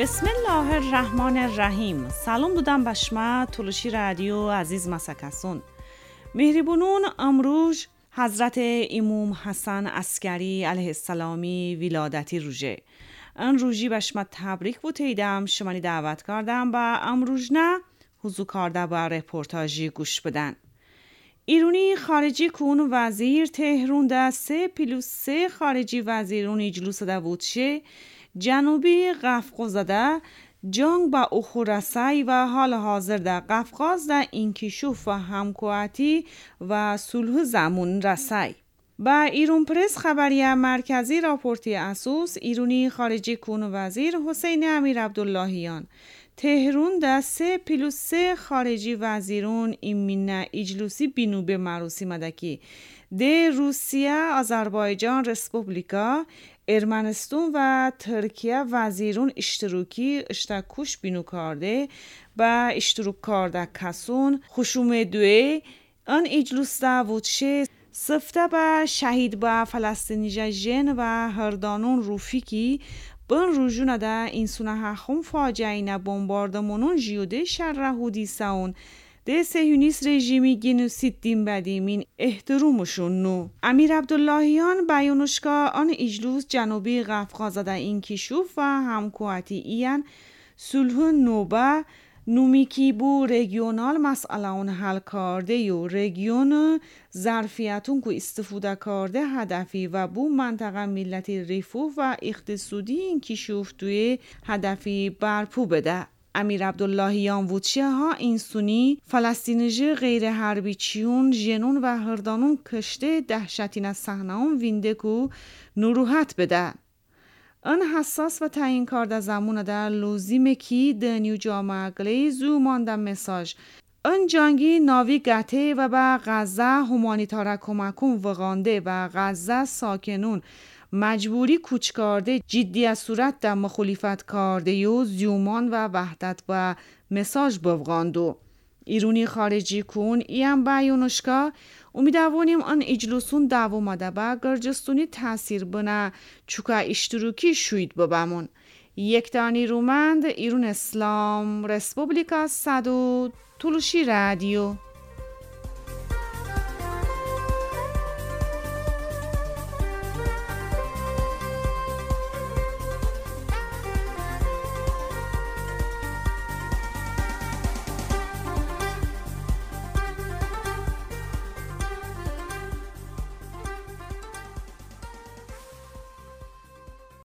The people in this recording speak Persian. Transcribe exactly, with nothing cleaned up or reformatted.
بسم الله الرحمن الرحیم. سلام دودم بشما تولوشی رادیو عزیز مسکسون. مهربونون امروز حضرت امام حسن عسکری علیه السلامی ولادتی روزه. ان روزی بشما تبریک بوتیدم شمانی دعوت کردم و امروز نه حضور کرده با رپورتاجی گوش بدن. ایرانی خارجی کون وزیر تهران ده سه پلوس سه خارجی وزیرون اجلوس ده بودشه جنوبی قفقاز ده جنگ با اخورسای و حال حاضر در قفقاز در انکشاف و همکاری و صلح زمان رسای. با ایران پرس خبریه مرکزی راپورتی اساس ایرانی خارجی کون وزیر حسین امیر عبداللهیان تهران در سه پلوس سه خارجی وزیرون ایمین اجلوسی بینو به مراسم مدکی ده روسیه، آذربایجان، رسپوبلیکا، ارمنستان و ترکیه وزیرون اشتراکی اشتکوش بینو کرده با اشتراک کرده کسون خشوم دوی ان اجلوس داوودشه سفته با شهید با فلسطینی جن و هردانون روفیکی بن روزونه ده اینسونه هخون فاجعه نه بمباردمانون جیوده شرحودی ساون ده سهیونیست رژیمی گنوسید دین بدیمین احترومشون نو. امیر عبداللهیان بیانشکا آن اجلوس جنوبی قفقاز ده انکشاف و همکاری این صلح نوبه نومیکی بو رژیونال مسئله اون حل کرده و رژیون ظرفیتون که استفاده کرده هدفی و بو منطقه ملتی رفاه و اقتصادی انکشاف توی هدفی برپو بده. امیر عبداللهیان وودشه ها این سونی فلسطینیجی غیر حربی چیون جنون و هردانون کشته دهشتین صحنه اون وینده کو نروحت بده. ان حساس و تعیین کرده زمان در لوزیمه کی دنیو جامعه گلی زو مانده مساج ان جانگی ناوی گته و با غزه همانیتارا کمکون وغانده و غزه ساکنون مجبوری کوچ کرده جدی صورت در مخالفت کرده یو زیومان و وحدت و مساج بوغاندو. ایرانی خارجی کن ایم بیانشکا امیدواریم آن اجلسون دوامده با گرجستونی تاثیر بنا چوکا اشتراکی شوید ببامون. یک دانی رومند ایران اسلام رسپوبلیکا صدو تولوشی رادیو.